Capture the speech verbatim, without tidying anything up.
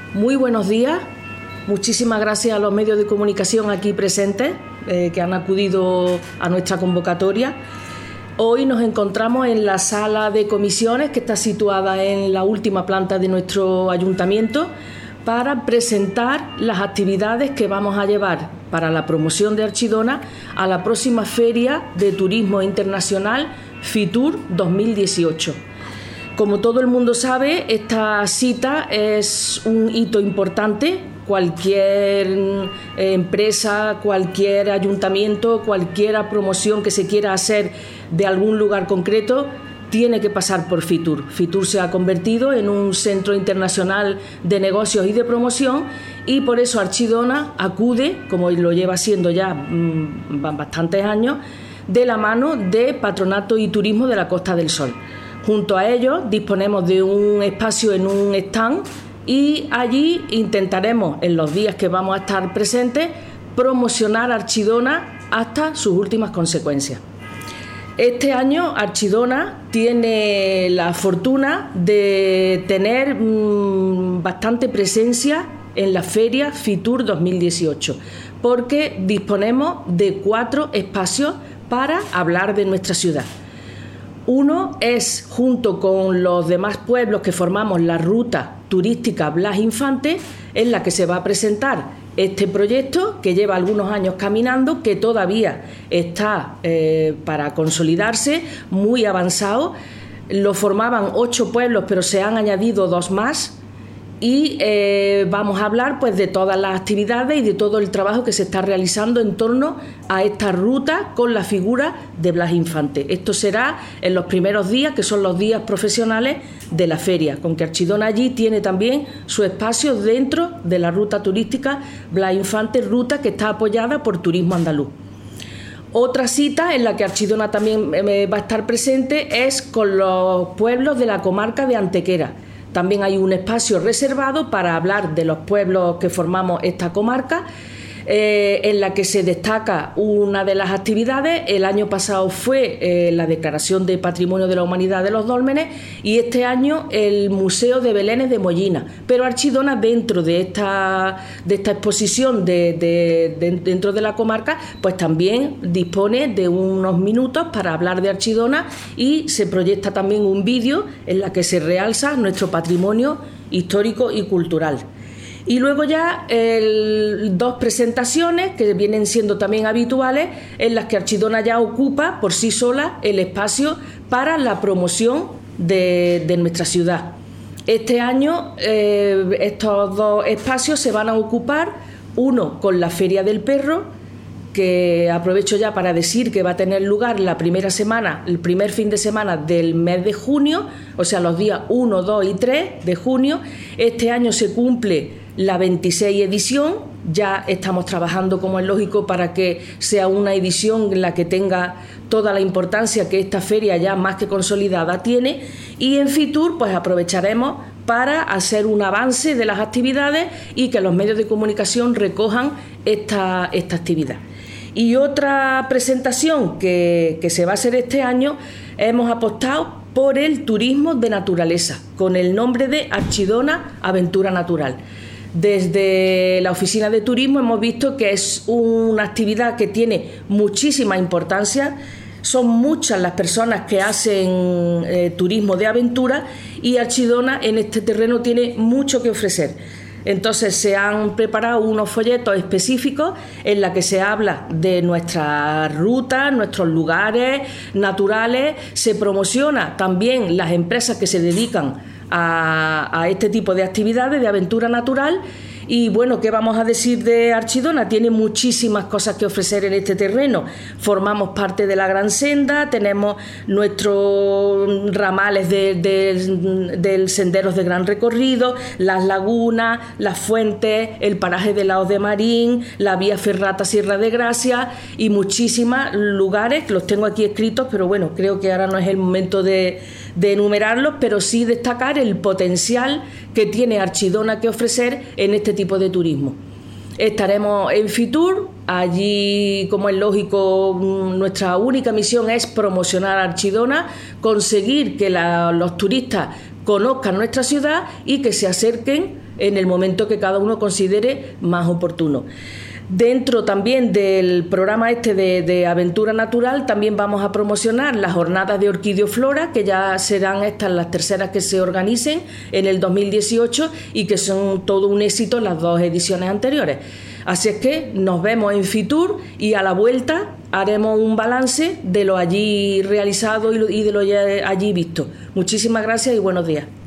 Muy buenos días, muchísimas gracias a los medios de comunicación aquí presentes eh, que han acudido a nuestra convocatoria. Hoy nos encontramos en la sala de comisiones que está situada en la última planta de nuestro ayuntamiento para presentar las actividades que vamos a llevar para la promoción de Archidona a la próxima Feria de Turismo Internacional FITUR dos mil dieciocho. Como todo el mundo sabe, esta cita es un hito importante. Cualquier empresa, cualquier ayuntamiento, cualquier promoción que se quiera hacer de algún lugar concreto tiene que pasar por FITUR. FITUR se ha convertido en un centro internacional de negocios y de promoción y por eso Archidona acude, como lo lleva haciendo ya mmm, bastantes años, de la mano de Patronato y Turismo de la Costa del Sol. Junto a ellos disponemos de un espacio en un stand y allí intentaremos, en los días que vamos a estar presentes, promocionar Archidona hasta sus últimas consecuencias. Este año Archidona tiene la fortuna de tener mmm, bastante presencia en la Feria FITUR dos mil dieciocho, porque disponemos de cuatro espacios para hablar de nuestra ciudad. Uno es, junto con los demás pueblos que formamos la ruta turística Blas Infante, en la que se va a presentar este proyecto que lleva algunos años caminando, que todavía está eh, para consolidarse, muy avanzado. Lo formaban ocho pueblos, pero se han añadido dos más. Y eh, vamos a hablar pues de todas las actividades y de todo el trabajo que se está realizando en torno a esta ruta con la figura de Blas Infante. Esto será en los primeros días, que son los días profesionales de la feria, con que Archidona allí tiene también su espacio dentro de la ruta turística Blas Infante, ruta que está apoyada por Turismo Andaluz. Otra cita en la que Archidona también va a estar presente es con los pueblos de la comarca de Antequera. También hay un espacio reservado para hablar de los pueblos que formamos esta comarca, eh, en la que se destaca una de las actividades. El año pasado fue eh, la declaración de Patrimonio de la Humanidad de los Dólmenes y este año el Museo de Belénes de Mollina. Pero Archidona, dentro de esta, de esta exposición de, de, de, dentro de la comarca, pues también dispone de unos minutos para hablar de Archidona y se proyecta también un vídeo en la que se realza nuestro patrimonio histórico y cultural. Y luego ya el, dos presentaciones que vienen siendo también habituales, en las que Archidona ya ocupa por sí sola el espacio para la promoción de, de nuestra ciudad. Este año eh, estos dos espacios se van a ocupar, uno con la Feria del Perro, que aprovecho ya para decir que va a tener lugar la primera semana, el primer fin de semana del mes de junio, o sea, los días uno, dos y tres de junio. Este año se cumple la veintiséis edición, ya estamos trabajando, como es lógico, para que sea una edición en la que tenga toda la importancia que esta feria ya más que consolidada tiene, y en FITUR pues aprovecharemos para hacer un avance de las actividades y que los medios de comunicación recojan esta, esta actividad. Y otra presentación que, que se va a hacer este año, hemos apostado por el turismo de naturaleza, con el nombre de Archidona Aventura Natural. Desde la Oficina de Turismo hemos visto que es una actividad que tiene muchísima importancia. Son muchas las personas que hacen eh, turismo de aventura y Archidona en este terreno tiene mucho que ofrecer. Entonces se han preparado unos folletos específicos en la que se habla de nuestras rutas, nuestros lugares naturales. Se promociona también las empresas que se dedican a, a este tipo de actividades de aventura natural. Y bueno, ¿qué vamos a decir de Archidona? Tiene muchísimas cosas que ofrecer en este terreno. Formamos parte de la Gran Senda, tenemos nuestros ramales de, de, de senderos de gran recorrido, las lagunas, las fuentes, el paraje de Laos de Marín, la vía ferrata Sierra de Gracia y muchísimos lugares, que los tengo aquí escritos, pero bueno, creo que ahora no es el momento de, de enumerarlos, pero sí destacar el potencial que tiene Archidona que ofrecer en este tipo de turismo. Estaremos en FITUR, allí, como es lógico, nuestra única misión es promocionar Archidona, conseguir que la, los turistas conozcan nuestra ciudad y que se acerquen en el momento que cada uno considere más oportuno. Dentro también del programa este de, de Aventura Natural también vamos a promocionar las jornadas de Orquidioflora, que ya serán estas las terceras que se organicen en el dos mil dieciocho y que son todo un éxito en las dos ediciones anteriores. Así es que nos vemos en Fitur y a la vuelta haremos un balance de lo allí realizado y de lo allí visto. Muchísimas gracias y buenos días.